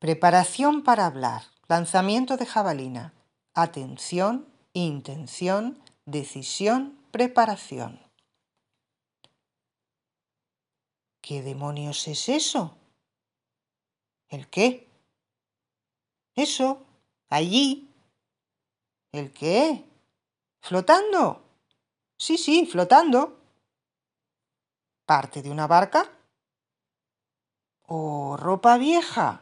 Preparación para hablar. Lanzamiento de jabalina. Atención, intención, decisión, preparación. ¿Qué demonios es eso? ¿El qué? Eso, allí. ¿El qué? ¿Flotando? Sí, flotando. ¿Parte de una barca? ¿O ropa vieja?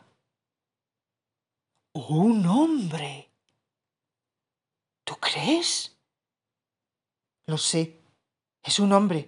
¿O un hombre? ¿Tú crees? Lo sé, es un hombre.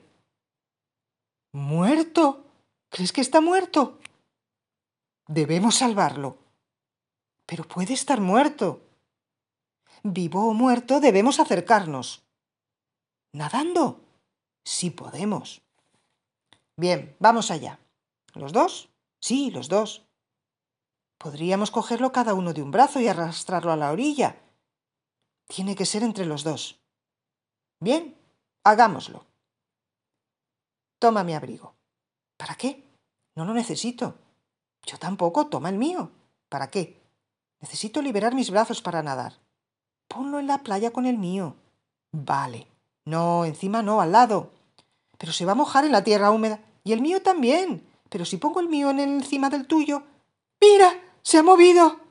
¿Muerto? ¿Crees que está muerto? Debemos salvarlo. Pero puede estar muerto. Vivo o muerto, debemos acercarnos. ¿Nadando? Sí podemos. Bien, vamos allá. ¿Los dos? Sí, los dos. Podríamos cogerlo cada uno de un brazo y arrastrarlo a la orilla. Tiene que ser entre los dos. Bien, hagámoslo. Toma mi abrigo. ¿Para qué? No lo necesito. Yo tampoco, toma el mío. ¿Para qué? Necesito liberar mis brazos para nadar. Ponlo en la playa con el mío. Vale. No, encima no, al lado. Pero se va a mojar en la tierra húmeda. Y el mío también. Pero si pongo el mío encima del tuyo. ¡Mira! ¡Se ha movido!